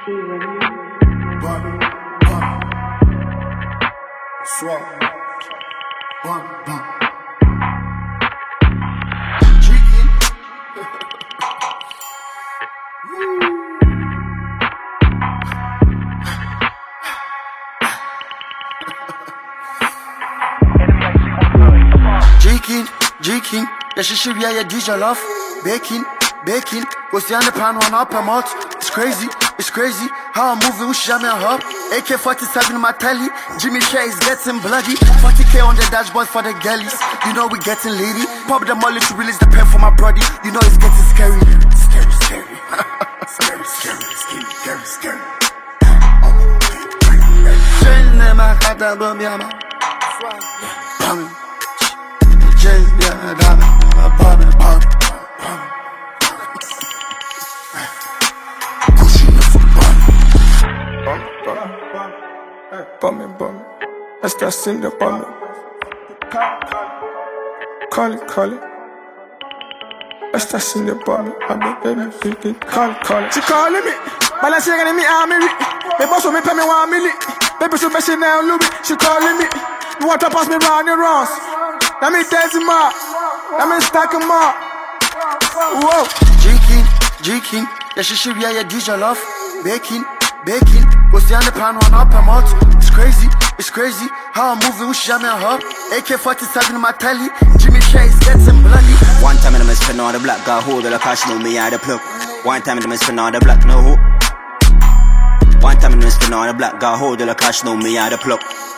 Jikin, ja się szybja je DJ love. Baking, what's the pan one up a mouth? It's crazy, how I'm moving with jamais un hop. AK-47 in my telly, Jimmy Shea is getting bloody. 40K on the dashboard for the galleys, you know we getting lady. Pop the molly to release the pen for my brody, you know it's getting scary. Scary. Shane ma kata bombiama. Bummy. That's that cinder bummy. Call it. That's that cinder bummy. I be baby, call it. She calling me, but I say gonna me army. Me boss me pay me 1 million. Baby so best now Louis. She calling me. You want to pass me round the rounds? Let me dance him up. Let me stack him up. Whoa. Jikin, ja się szybja je DJ love. Baking, what's the pan one up a mouth? It's crazy, how I'm moving with jamais un hop. AK-47 in my telly, Jimmy Shea is getting bloody. One time in the spin on the black, got hold of the cash, know me, I had a plug. One time in the spin on the black, no hope. One time in the spin on the black, got hold of the cash, know me, I had a plug.